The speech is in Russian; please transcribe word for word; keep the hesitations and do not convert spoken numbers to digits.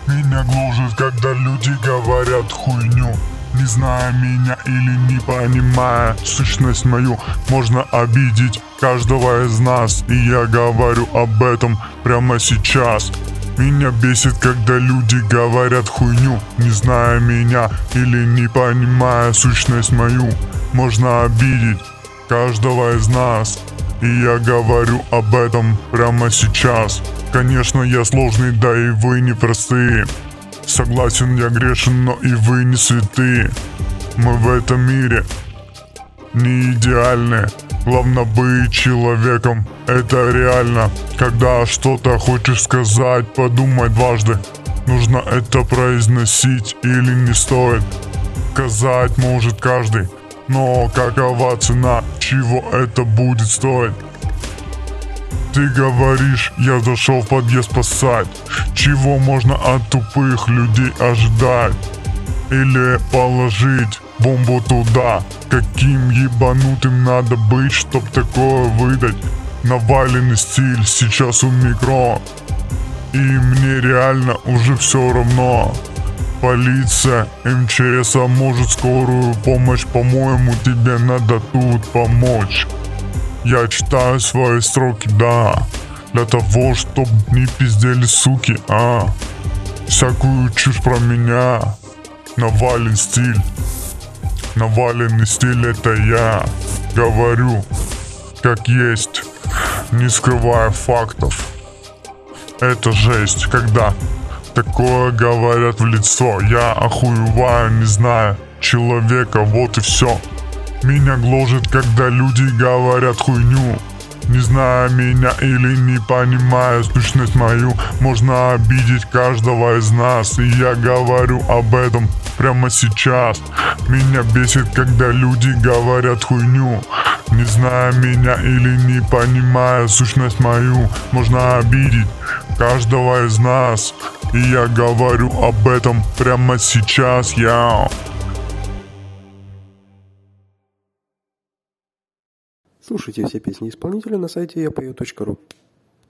Меня гложет, когда люди говорят хуйню, не зная меня или не понимая сущность мою. Можно обидеть каждого из нас, и я говорю об этом прямо сейчас. Меня бесит, когда люди говорят хуйню, не зная меня или не понимая сущность мою. Можно обидеть каждого из нас, и я говорю об этом прямо сейчас. Конечно, я сложный, да и вы непростые. Согласен, я грешен, но и вы не святые. Мы в этом мире не идеальны. Главное быть человеком, это реально. Когда что-то хочешь сказать, подумай дважды. Нужно это произносить или не стоит. Сказать может каждый, но какова цена, чего это будет стоить? Ты говоришь, я зашел в подъезд спасать. Чего можно от тупых людей ожидать? Или положить бомбу туда? Каким ебанутым надо быть, чтоб такое выдать? Наваленный стиль сейчас у микро, и мне реально уже все равно. Полиция, эм че эс, а может скорую помощь? По-моему, тебе надо тут помочь. Я читаю свои строки, да, для того, чтоб не пиздели суки, а всякую чушь про меня. Навален стиль, наваленный стиль, это я говорю как есть, не скрывая фактов. Это жесть, когда такое говорят в лицо. Я охуеваю, не зная человека, вот и все. Меня гложет, когда люди говорят хуйню, не зная меня или не понимая сущность мою. Можно обидеть каждого из нас, и я говорю об этом прямо сейчас. Меня бесит, когда люди говорят хуйню, не зная меня или не понимая сущность мою. Можно обидеть каждого из нас, и я говорю об этом прямо сейчас, я. Слушайте все песни исполнителя на сайте я пою точка ру.